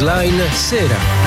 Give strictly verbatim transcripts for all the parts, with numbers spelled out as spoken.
Newsline Sera.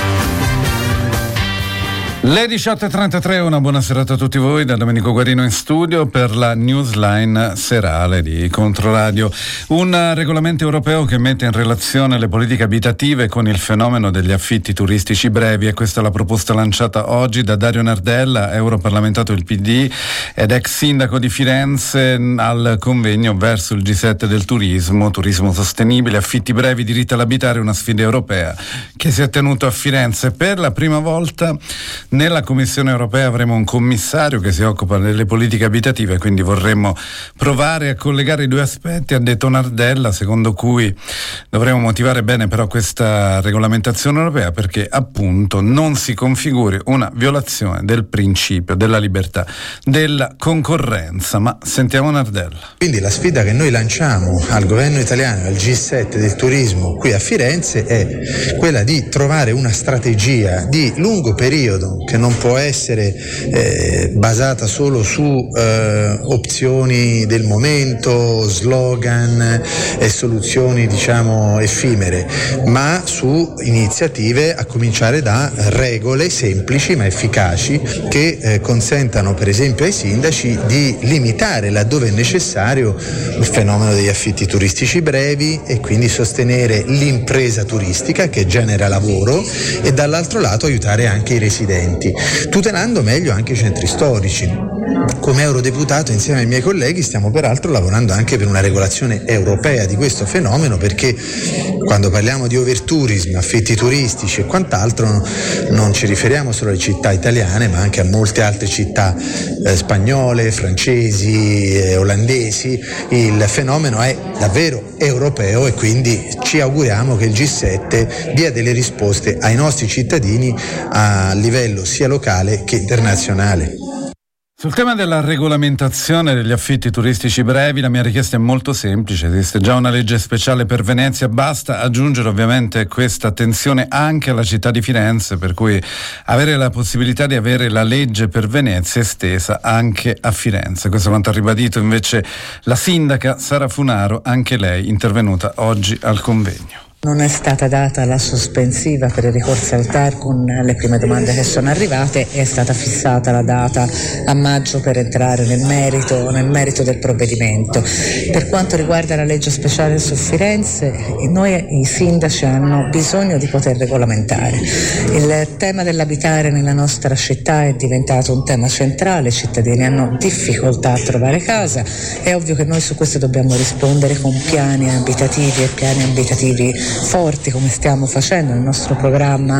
Le diciotto e trentatré, una buona serata a tutti voi da Domenico Guarino in studio per la Newsline serale di Controradio. Un regolamento europeo che mette in relazione le politiche abitative con il fenomeno degli affitti turistici brevi, e questa è la proposta lanciata oggi da Dario Nardella, europarlamentario del P D ed ex sindaco di Firenze, al convegno verso il G sette del turismo, turismo sostenibile, affitti brevi, diritto all'abitare, una sfida europea che si è tenuto a Firenze. Per la prima volta nella Commissione europea avremo un commissario che si occupa delle politiche abitative, quindi vorremmo provare a collegare i due aspetti, ha detto Nardella, secondo cui dovremo motivare bene però questa regolamentazione europea perché appunto non si configuri una violazione del principio della libertà della concorrenza. Ma sentiamo Nardella. Quindi la sfida che noi lanciamo al governo italiano, al G sette del turismo qui a Firenze, è quella di trovare una strategia di lungo periodo che non può essere eh, basata solo su eh, opzioni del momento, slogan e soluzioni diciamo effimere, ma su iniziative a cominciare da regole semplici ma efficaci che eh, consentano per esempio ai sindaci di limitare laddove è necessario il fenomeno degli affitti turistici brevi e quindi sostenere l'impresa turistica che genera lavoro e dall'altro lato aiutare anche i residenti, tutelando meglio anche i centri storici. Come eurodeputato insieme ai miei colleghi stiamo peraltro lavorando anche per una regolazione europea di questo fenomeno, perché quando parliamo di overtourism, affitti turistici e quant'altro non ci riferiamo solo alle città italiane ma anche a molte altre città eh, spagnole, francesi, eh, olandesi. Il fenomeno è davvero europeo e quindi ci auguriamo che il G sette dia delle risposte ai nostri cittadini a livello sia locale che internazionale. Sul tema della regolamentazione degli affitti turistici brevi la mia richiesta è molto semplice: esiste già una legge speciale per Venezia, basta aggiungere ovviamente questa attenzione anche alla città di Firenze, per cui avere la possibilità di avere la legge per Venezia estesa anche a Firenze. Questo è quanto ha ribadito invece la sindaca Sara Funaro, anche lei intervenuta oggi al convegno. Non è stata data la sospensiva per il ricorso al T A R con le prime domande che sono arrivate, è stata fissata la data a maggio per entrare nel merito, nel merito del provvedimento. Per quanto riguarda la legge speciale su Firenze, noi i sindaci hanno bisogno di poter regolamentare. Il tema dell'abitare nella nostra città è diventato un tema centrale, i cittadini hanno difficoltà a trovare casa, è ovvio che noi su questo dobbiamo rispondere con piani abitativi e piani abitativi forti, come stiamo facendo. Il nostro programma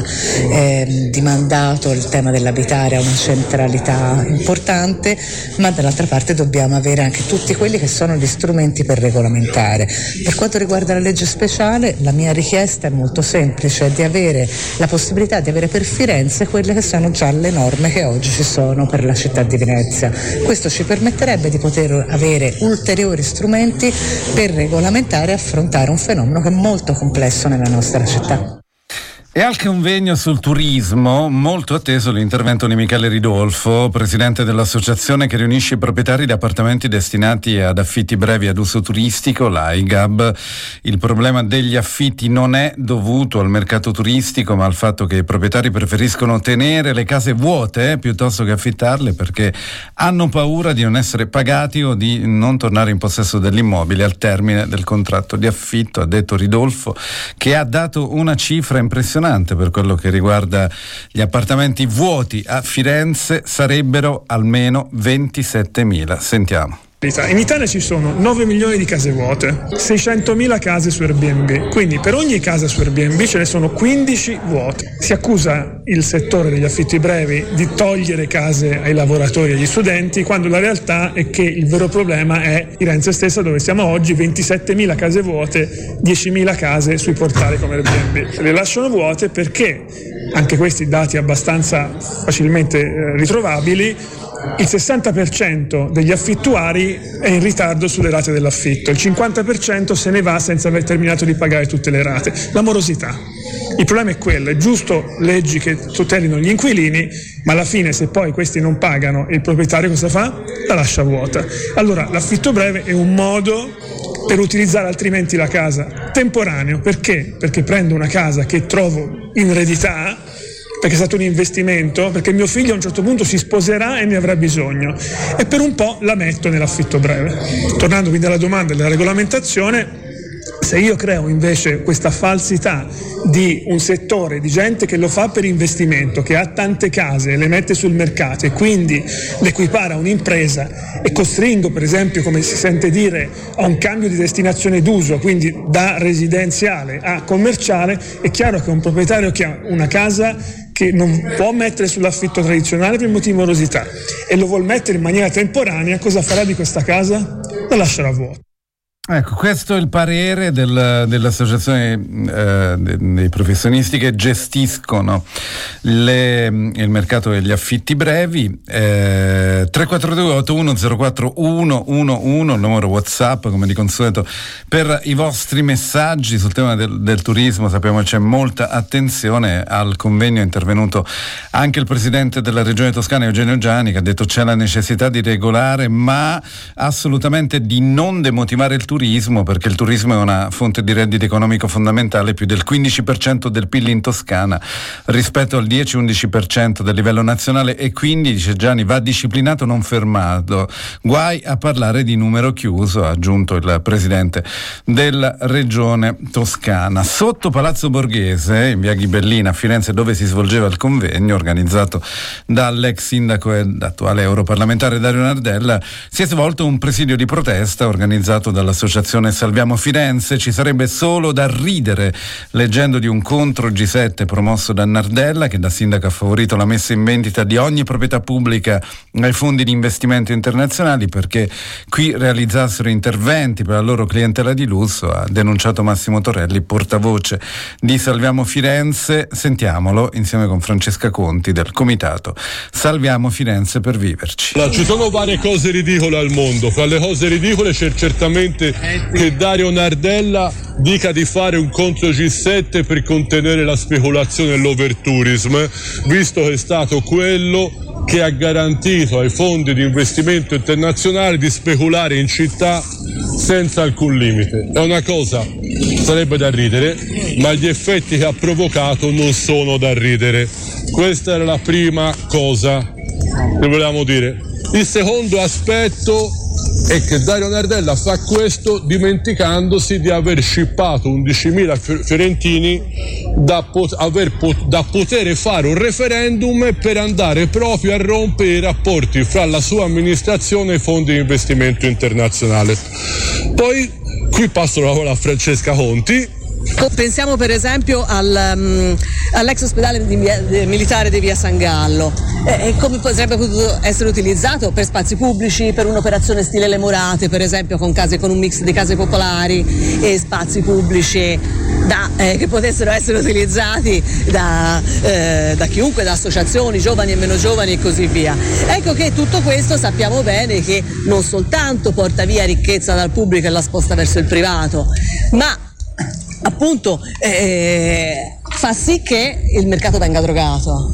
eh, di mandato, il tema dell'abitare ha una centralità importante, ma dall'altra parte dobbiamo avere anche tutti quelli che sono gli strumenti per regolamentare. Per quanto riguarda la legge speciale, la mia richiesta è molto semplice, è di avere la possibilità di avere per Firenze quelle che sono già le norme che oggi ci sono per la città di Venezia. Questo ci permetterebbe di poter avere ulteriori strumenti per regolamentare e affrontare un fenomeno che è molto complesso nella nostra città. E al convegno sul turismo molto atteso l'intervento di Michele Ridolfo, presidente dell'associazione che riunisce i proprietari di appartamenti destinati ad affitti brevi ad uso turistico, l'A I G A B. Il problema degli affitti non è dovuto al mercato turistico ma al fatto che i proprietari preferiscono tenere le case vuote eh, piuttosto che affittarle, perché hanno paura di non essere pagati o di non tornare in possesso dell'immobile al termine del contratto di affitto, ha detto Ridolfo, che ha dato una cifra impressionante per quello che riguarda gli appartamenti vuoti a Firenze. Sarebbero almeno ventisettemila. Sentiamo. In Italia ci sono nove milioni di case vuote, seicentomila case su Airbnb, quindi per ogni casa su Airbnb ce ne sono quindici vuote. Si accusa il settore degli affitti brevi di togliere case ai lavoratori e agli studenti, quando la realtà è che il vero problema è Firenze stessa, dove siamo oggi, ventisettemila case vuote, diecimila case sui portali come Airbnb. Se le lasciano vuote perché, anche questi dati abbastanza facilmente eh, ritrovabili, il sessanta per cento degli affittuari è in ritardo sulle rate dell'affitto, il cinquanta per cento se ne va senza aver terminato di pagare tutte le rate. La morosità. Il problema è quello, è giusto leggi che tutelino gli inquilini, ma alla fine se poi questi non pagano il proprietario cosa fa? La lascia vuota. Allora l'affitto breve è un modo per utilizzare altrimenti la casa. Temporaneo, perché? Perché prendo una casa che trovo in eredità, perché è stato un investimento, perché mio figlio a un certo punto si sposerà e ne avrà bisogno, e per un po' la metto nell'affitto breve. Tornando quindi alla domanda della regolamentazione, se io creo invece questa falsità di un settore di gente che lo fa per investimento, che ha tante case e le mette sul mercato e quindi l'equipara a un'impresa e costringo, per esempio, come si sente dire, a un cambio di destinazione d'uso, quindi da residenziale a commerciale, è chiaro che un proprietario che ha una casa che non può mettere sull'affitto tradizionale per motivo di morosità e lo vuol mettere in maniera temporanea, cosa farà di questa casa? La lascerà vuota. Ecco, questo è il parere del, dell'associazione eh, dei professionisti che gestiscono le, il mercato degli affitti brevi. eh, tre quattro due otto uno zero quattro uno uno uno, il numero WhatsApp come di consueto per i vostri messaggi sul tema del, del turismo. Sappiamo che c'è molta attenzione. Al convegno è intervenuto anche il presidente della regione Toscana, Eugenio Giani, che ha detto c'è la necessità di regolare, ma assolutamente di non demotivare il turismo turismo, perché il turismo è una fonte di reddito economico fondamentale, più del quindici per cento del P I L in Toscana rispetto al dieci undici per cento del livello nazionale, e quindi, dice Gianni, va disciplinato, non fermato. Guai a parlare di numero chiuso, ha aggiunto il presidente della regione Toscana. Sotto Palazzo Borghese, in via Ghibellina a Firenze, dove si svolgeva il convegno organizzato dall'ex sindaco ed attuale europarlamentare Dario Nardella, si è svolto un presidio di protesta organizzato dall'associazione Associazione Salviamo Firenze. Ci sarebbe solo da ridere leggendo di un contro G sette promosso da Nardella, che da sindaco ha favorito la messa in vendita di ogni proprietà pubblica ai fondi di investimento internazionali perché qui realizzassero interventi per la loro clientela di lusso, ha denunciato Massimo Torelli, portavoce di Salviamo Firenze. Sentiamolo insieme con Francesca Conti del comitato Salviamo Firenze per viverci. Allora, ci sono varie cose ridicole al mondo. Fra le cose ridicole c'è certamente che Dario Nardella dica di fare un contro G sette per contenere la speculazione e l'overtourism, visto che è stato quello che ha garantito ai fondi di investimento internazionali di speculare in città senza alcun limite. È una cosa, sarebbe da ridere, ma gli effetti che ha provocato non sono da ridere. Questa era la prima cosa che volevamo dire. Il secondo aspetto è che Dario Nardella fa questo dimenticandosi di aver scippato undicimila fiorentini da, pot- aver pot- da poter fare un referendum per andare proprio a rompere i rapporti fra la sua amministrazione e i fondi di investimento internazionale. Poi qui passo la parola a Francesca Conti. Pensiamo per esempio al, um, all'ex ospedale di via, di, militare di via San Gallo, e eh, come sarebbe potuto essere utilizzato per spazi pubblici, per un'operazione stile Le Morate, per esempio con case, con un mix di case popolari e spazi pubblici da, eh, che potessero essere utilizzati da, eh, da chiunque, da associazioni, giovani e meno giovani e così via. Ecco che tutto questo sappiamo bene che non soltanto porta via ricchezza dal pubblico e la sposta verso il privato, ma appunto eh, fa sì che il mercato venga drogato.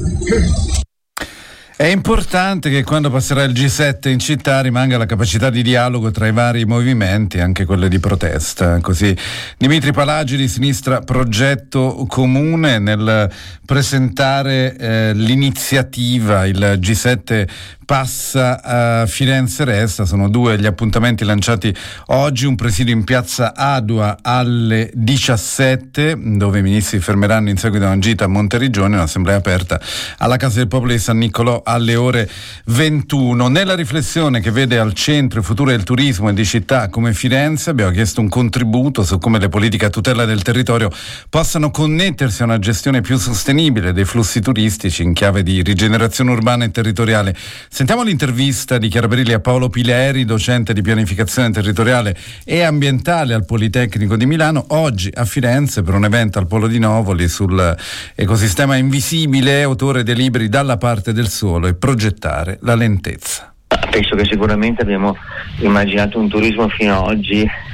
È importante che quando passerà il G sette in città rimanga la capacità di dialogo tra i vari movimenti, anche quelle di protesta. Così Dimitri Palagi di Sinistra Progetto Comune nel presentare eh, l'iniziativa Il G sette passa a Firenze Resta. Sono due gli appuntamenti lanciati oggi: un presidio in piazza Adua alle diciassette, dove i ministri fermeranno in seguito a una gita a Monteriggioni, un'assemblea aperta alla Casa del Popolo di San Niccolò alle ore ventuno. Nella riflessione che vede al centro il futuro del turismo e di città come Firenze, abbiamo chiesto un contributo su come le politiche a tutela del territorio possano connettersi a una gestione più sostenibile dei flussi turistici in chiave di rigenerazione urbana e territoriale. Sentiamo l'intervista di Chiara Berilli a Paolo Pileri, docente di pianificazione territoriale e ambientale al Politecnico di Milano, oggi a Firenze per un evento al Polo di Novoli sull'ecosistema invisibile, autore dei libri Dalla parte del suolo e Progettare la lentezza. Penso che sicuramente abbiamo immaginato un turismo fino ad oggi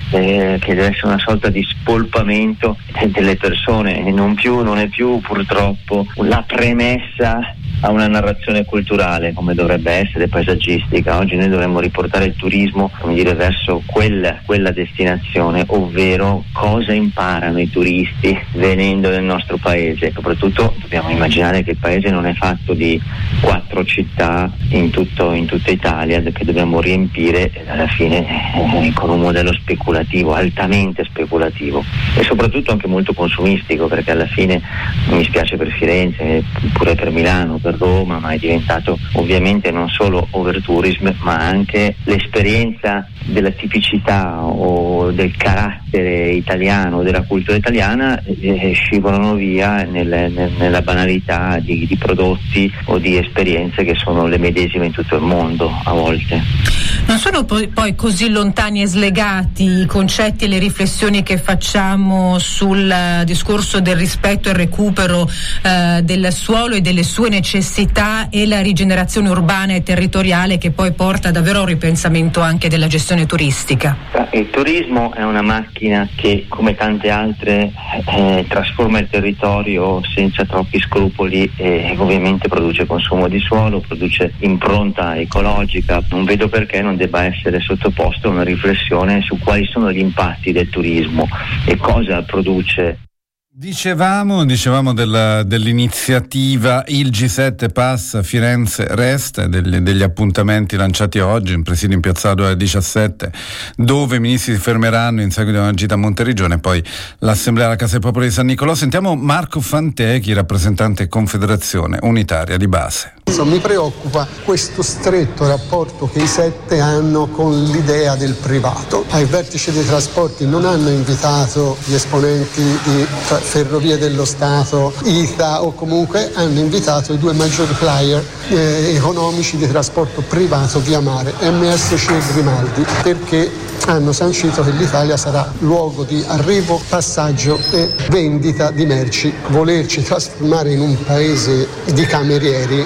eh, che deve essere una sorta di spolpamento delle persone e non più, non è più purtroppo la premessa a una narrazione culturale come dovrebbe essere, paesaggistica. Oggi noi dovremmo riportare il turismo, come dire, verso quella, quella destinazione, ovvero cosa imparano i turisti venendo nel nostro paese. Soprattutto dobbiamo immaginare che il paese non è fatto di quattro città in, tutto, in tutta Italia che dobbiamo riempire alla fine eh, con un modello speculativo, altamente speculativo e soprattutto anche molto consumistico, perché alla fine mi spiace per Firenze, pure per Milano, per Roma, ma è diventato ovviamente non solo overtourism ma anche l'esperienza della tipicità o del carattere italiano, della cultura italiana, eh, scivolano via nel, nel, nella banalità di, di prodotti o di esperienze che sono le medesime in tutto il mondo a volte. Non sono poi, poi così lontani e slegati i concetti e le riflessioni che facciamo sul uh, discorso del rispetto e il recupero uh, del suolo e delle sue necessità e la rigenerazione urbana e territoriale, che poi porta davvero a un ripensamento anche della gestione turistica. Il turismo è una macchina che, come tante altre, eh, trasforma il territorio senza troppi scrupoli e ovviamente produce consumo di suolo, produce impronta ecologica. Non vedo perché non debba essere sottoposto a una riflessione su quali sono gli impatti del turismo e cosa produce. Dicevamo, dicevamo della, dell'iniziativa Il G sette passa, Firenze resta, degli, degli appuntamenti lanciati oggi in presidio in Piazzale alle diciassette, dove i ministri si fermeranno in seguito a una gita a Monteregione, poi l'assemblea alla Casa del Popolo di San Nicolò. Sentiamo Marco Fantechi, rappresentante Confederazione Unitaria di Base. Mi preoccupa questo stretto rapporto che i sette hanno con l'idea del privato. Ai vertici dei trasporti non hanno invitato gli esponenti di Ferrovie dello Stato, I T A, o comunque hanno invitato i due maggiori player eh, economici di trasporto privato via mare, M S C e Grimaldi, perché hanno sancito che l'Italia sarà luogo di arrivo, passaggio e vendita di merci. Volerci trasformare in un paese di camerieri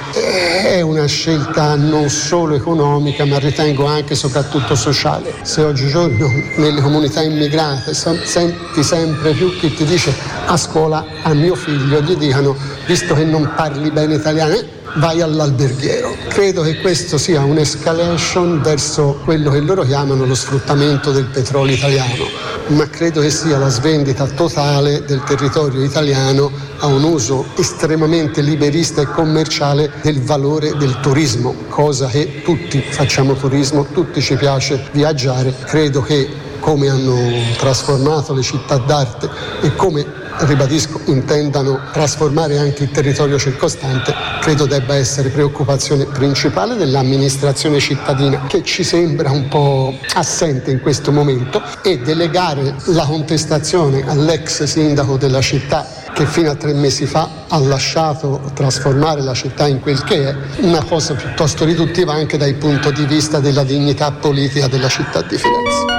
è una scelta non solo economica, ma ritengo anche e soprattutto sociale. Se oggigiorno nelle comunità immigrate senti sempre più chi ti dice a scuola a mio figlio gli dicano, visto che non parli bene italiano, vai all'alberghiero. Credo che questo sia un'escalation verso quello che loro chiamano lo sfruttamento del petrolio italiano, ma credo che sia la svendita totale del territorio italiano a un uso estremamente liberista e commerciale del valore del turismo, cosa che tutti facciamo turismo, tutti ci piace viaggiare. Credo che come hanno trasformato le città d'arte e come, ribadisco, intendano trasformare anche il territorio circostante, credo debba essere preoccupazione principale dell'amministrazione cittadina, che ci sembra un po' assente in questo momento, e delegare la contestazione all'ex sindaco della città, che fino a tre mesi fa ha lasciato trasformare la città in quel che è, una cosa piuttosto riduttiva anche dal punto di vista della dignità politica della città di Firenze.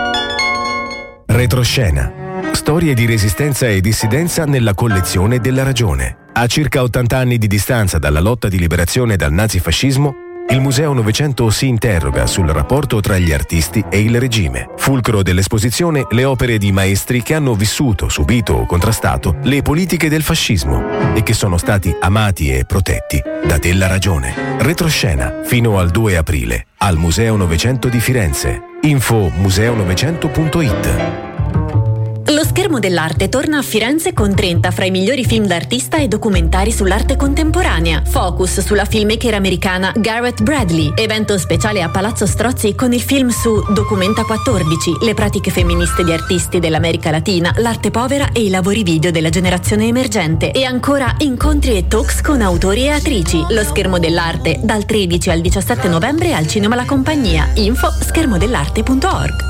Retroscena. Storie di resistenza e dissidenza nella collezione della Ragione. A circa ottanta anni di distanza dalla lotta di liberazione dal nazifascismo, il Museo Novecento si interroga sul rapporto tra gli artisti e il regime. Fulcro dell'esposizione le opere di maestri che hanno vissuto, subito o contrastato le politiche del fascismo e che sono stati amati e protetti da Della Ragione. Retroscena fino al due aprile al Museo Novecento di Firenze. Info museo novecento punto it. Lo schermo dell'arte torna a Firenze con trenta fra i migliori film d'artista e documentari sull'arte contemporanea. Focus sulla filmmaker americana Garrett Bradley. Evento speciale a Palazzo Strozzi con il film su Documenta quattordici, le pratiche femministe di artisti dell'America Latina, l'arte povera e i lavori video della generazione emergente. E ancora incontri e talks con autori e attrici. Lo schermo dell'arte dal tredici al diciassette novembre al Cinema La Compagnia. Info schermodell'arte punto org.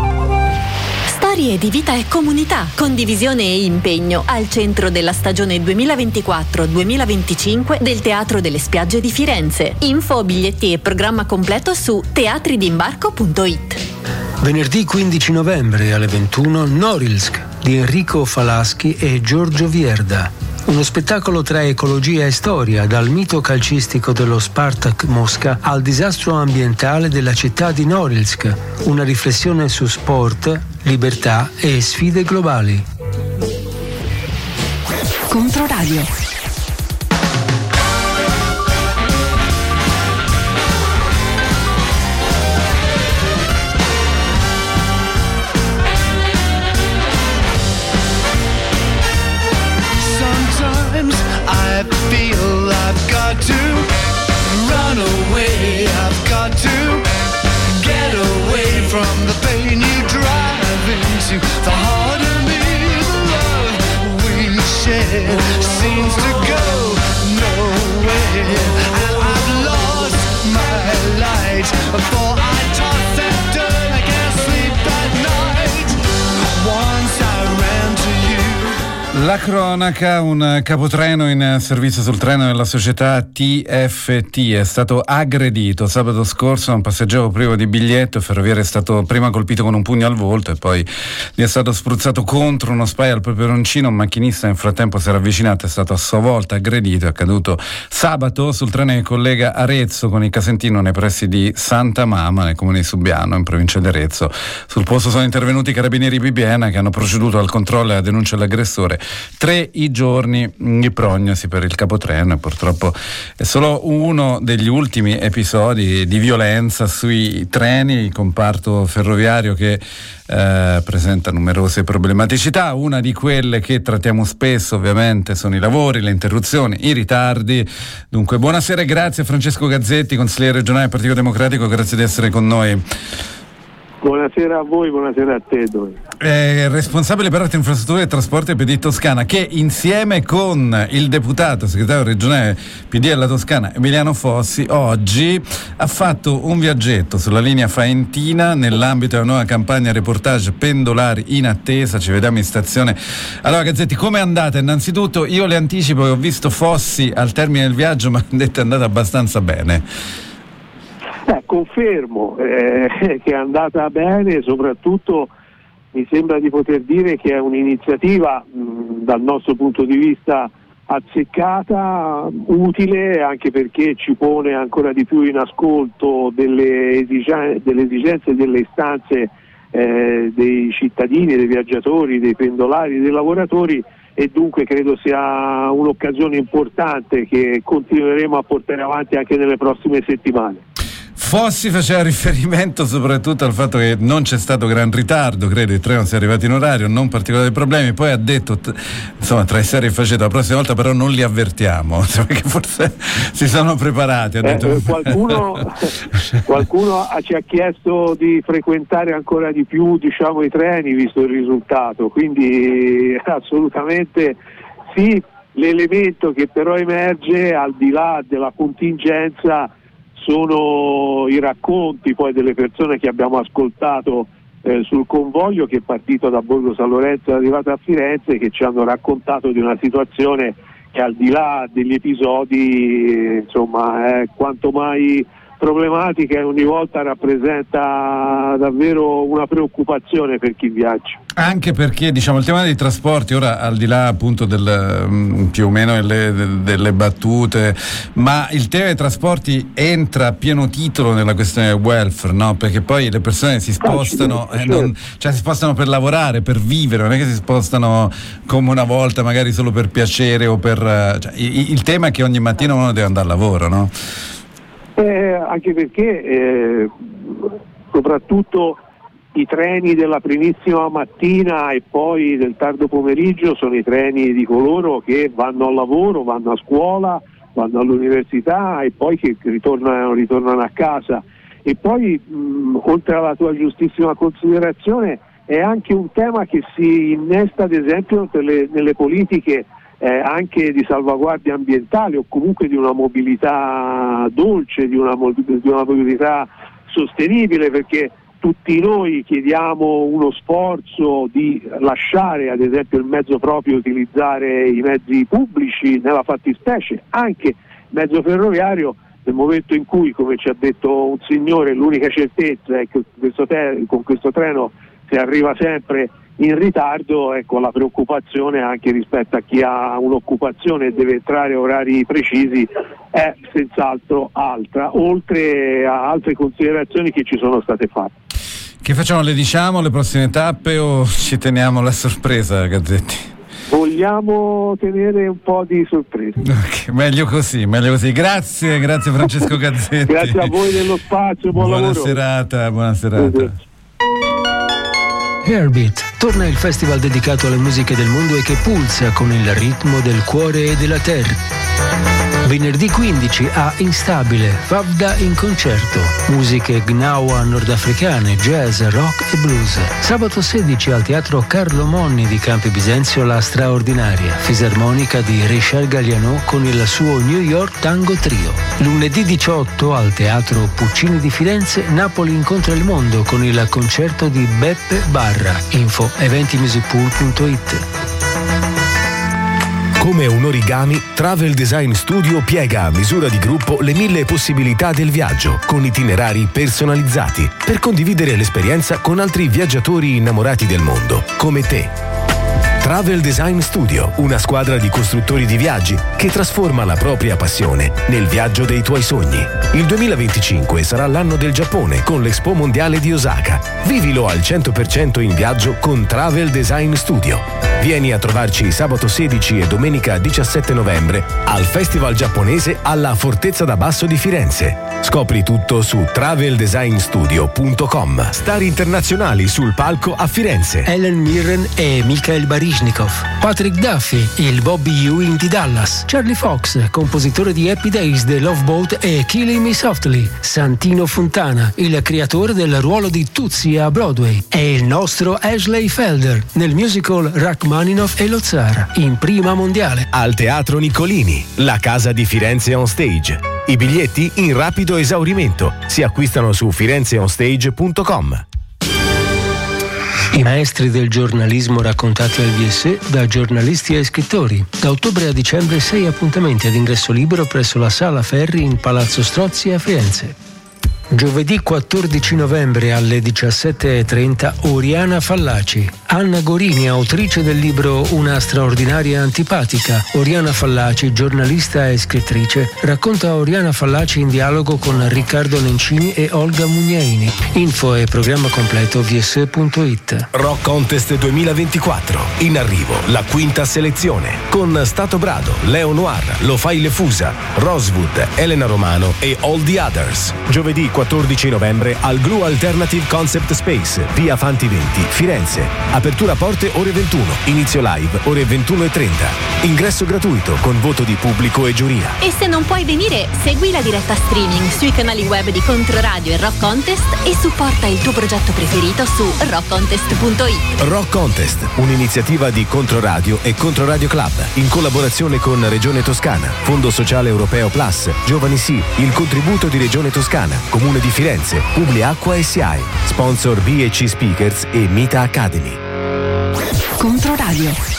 Storie di vita e comunità, condivisione e impegno al centro della stagione duemilaventiquattro duemilaventicinque del Teatro delle Spiagge di Firenze. Info, biglietti e programma completo su teatridimbarco punto it. Venerdì quindici novembre alle ventuno Norilsk di Enrico Falaschi e Giorgio Vierda. Uno spettacolo tra ecologia e storia, dal mito calcistico dello Spartak Mosca al disastro ambientale della città di Norilsk. Una riflessione su sport, libertà e sfide globali. Controradio. I feel I've got to run away, I've got to get away from the pain you drive into the heart of me. The love we share seems to go nowhere, and I've lost my light, for I toss and turn, I can't sleep at night. Once I ran to you. La cronaca, un capotreno in servizio sul treno della società T F T è stato aggredito sabato scorso da un passeggero privo di biglietto. Il ferroviere è stato prima colpito con un pugno al volto e poi gli è stato spruzzato contro uno spray al peperoncino. Un macchinista nel frattempo si era avvicinato, è stato a sua volta aggredito. È accaduto sabato sul treno che collega Arezzo con il Casentino nei pressi di Santa Mama, nel comune di Subiano, in provincia di Arezzo. Sul posto sono intervenuti i carabinieri Bibbiena, che hanno proceduto al controllo e alla denuncia dell'aggressore. Tre i giorni di prognosi per il capotreno, e purtroppo è solo uno degli ultimi episodi di violenza sui treni, il comparto ferroviario che eh, presenta numerose problematicità. Una di quelle che trattiamo spesso ovviamente sono i lavori, le interruzioni, i ritardi. Dunque buonasera e grazie a Francesco Gazzetti, consigliere regionale del Partito Democratico, grazie di essere con noi. Buonasera a voi, buonasera a te. Eh, responsabile per arte, infrastrutture e trasporti P D Toscana, che insieme con il deputato segretario regionale P D della Toscana Emiliano Fossi oggi ha fatto un viaggetto sulla linea Faentina nell'ambito della nuova campagna reportage Pendolari in attesa. Ci vediamo in stazione. Allora Gazzetti, com'è andata? Innanzitutto io le anticipo che ho visto Fossi al termine del viaggio, ma hanno detto è andata abbastanza bene. Eh, confermo eh, che è andata bene, soprattutto mi sembra di poter dire che è un'iniziativa mh, dal nostro punto di vista azzeccata, utile, anche perché ci pone ancora di più in ascolto delle, esigen- delle esigenze e delle istanze eh, dei cittadini, dei viaggiatori, dei pendolari, dei lavoratori, e dunque credo sia un'occasione importante che continueremo a portare avanti anche nelle prossime settimane. Fossi faceva riferimento soprattutto al fatto che non c'è stato gran ritardo, credo il treno sia arrivato in orario, non particolari problemi. Poi ha detto, t- insomma, tra i serie e faceto, la prossima volta però non li avvertiamo, perché forse si sono preparati. Ha detto. Eh, qualcuno qualcuno ci ha chiesto di frequentare ancora di più, diciamo, i treni, visto il risultato, quindi assolutamente sì. L'elemento che però emerge, al di là della contingenza, sono i racconti poi delle persone che abbiamo ascoltato eh, sul convoglio, che è partito da Borgo San Lorenzo e è arrivato a Firenze, che ci hanno raccontato di una situazione che, al di là degli episodi, insomma, è quanto mai problematica e ogni volta rappresenta davvero una preoccupazione per chi viaggia. Anche perché, diciamo, il tema dei trasporti, ora al di là appunto del um, più o meno delle, delle battute, ma il tema dei trasporti entra a pieno titolo nella questione del welfare, no? Perché poi le persone si spostano, eh, non, cioè si spostano per lavorare, per vivere, non è che si spostano come una volta magari solo per piacere o per... Cioè, il, il tema è che ogni mattina uno deve andare al lavoro, no? Eh, anche perché eh, soprattutto i treni della primissima mattina e poi del tardo pomeriggio sono i treni di coloro che vanno al lavoro, vanno a scuola, vanno all'università e poi che ritornano, ritornano a casa. E poi mh, oltre alla tua giustissima considerazione, è anche un tema che si innesta ad esempio nelle, nelle politiche Eh, anche di salvaguardia ambientale, o comunque di una mobilità dolce, di una, di una mobilità sostenibile, perché tutti noi chiediamo uno sforzo di lasciare ad esempio il mezzo proprio, utilizzare i mezzi pubblici, nella fattispecie anche il mezzo ferroviario, nel momento in cui, come ci ha detto un signore, l'unica certezza è che questo te- con questo treno si arriva sempre in ritardo. Ecco, la preoccupazione anche rispetto a chi ha un'occupazione e deve entrare a orari precisi è senz'altro altra, oltre a altre considerazioni che ci sono state fatte. Che facciamo? Le diciamo le prossime tappe o ci teniamo la sorpresa, Gazzetti? Vogliamo tenere un po' di sorpresa. Okay, meglio così, meglio così. Grazie, grazie Francesco Gazzetti. Grazie a voi dello spazio, buon buona lavoro. serata, buona serata. Airbeat torna il festival dedicato alle musiche del mondo e che pulsa con il ritmo del cuore e della terra. Venerdì quindici a Instabile, Favda in concerto, musiche gnawa nordafricane, jazz, rock e blues. Sabato sedici al Teatro Carlo Monni di Campi Bisenzio La Straordinaria, fisarmonica di Richard Galliano con il suo New York Tango Trio. Lunedì diciotto al Teatro Puccini di Firenze, Napoli incontra il mondo con il concerto di Beppe Barra. Info eventimusicpool punto it. Come un origami, Travel Design Studio piega a misura di gruppo le mille possibilità del viaggio, con itinerari personalizzati, per condividere l'esperienza con altri viaggiatori innamorati del mondo, come te. Travel Design Studio, una squadra di costruttori di viaggi che trasforma la propria passione nel viaggio dei tuoi sogni. Il duemilaventicinque sarà l'anno del Giappone con l'Expo Mondiale di Osaka. Vivilo al cento per cento in viaggio con Travel Design Studio. Vieni a trovarci sabato sedici e domenica diciassette novembre al Festival Giapponese alla Fortezza da Basso di Firenze. Scopri tutto su travel design studio punto com. Star internazionali sul palco a Firenze. Helen Mirren e Mikhail Baryshnikov, Patrick Duffy, il Bobby Ewing di Dallas, Charlie Fox, compositore di Happy Days, The Love Boat e Killing Me Softly, Santino Fontana, il creatore del ruolo di Tootsie a Broadway, e il nostro Ashley Felder nel musical Rachmaninoff e lo Zar, in prima mondiale. Al Teatro Niccolini, la casa di Firenze on Stage. I biglietti in rapido esaurimento. Si acquistano su firenze on stage punto com. I maestri del giornalismo raccontati al V S E da giornalisti e scrittori. Da ottobre a dicembre sei appuntamenti ad ingresso libero presso la Sala Ferri in Palazzo Strozzi a Firenze. Giovedì quattordici novembre alle diciassette e trenta Oriana Fallaci. Anna Gorini, autrice del libro Una straordinaria antipatica. Oriana Fallaci, giornalista e scrittrice, racconta Oriana Fallaci in dialogo con Riccardo Nencini e Olga Mugnaini. Info e programma completo v s e punto it. Rock Contest duemilaventiquattro. In arrivo la quinta selezione con Stato Brado, Leo Noir, Lo Fai Le Fusa, Rosewood, Elena Romano e All the Others. Giovedì quattordici novembre al Glue Alternative Concept Space, via Fanti venti, Firenze. Apertura porte ore ventuno, inizio live ore ventuno e trenta. Ingresso gratuito con voto di pubblico e giuria. E se non puoi venire, segui la diretta streaming sui canali web di Controradio e Rock Contest e supporta il tuo progetto preferito su rock contest punto it. Rock Contest, un'iniziativa di Controradio e Controradio Club, in collaborazione con Regione Toscana, Fondo Sociale Europeo Plus, Giovani Sì, il contributo di Regione Toscana, Comune di Firenze, Publiacqua e S I A E, sponsor B e C Speakers e Mita Academy. Controradio.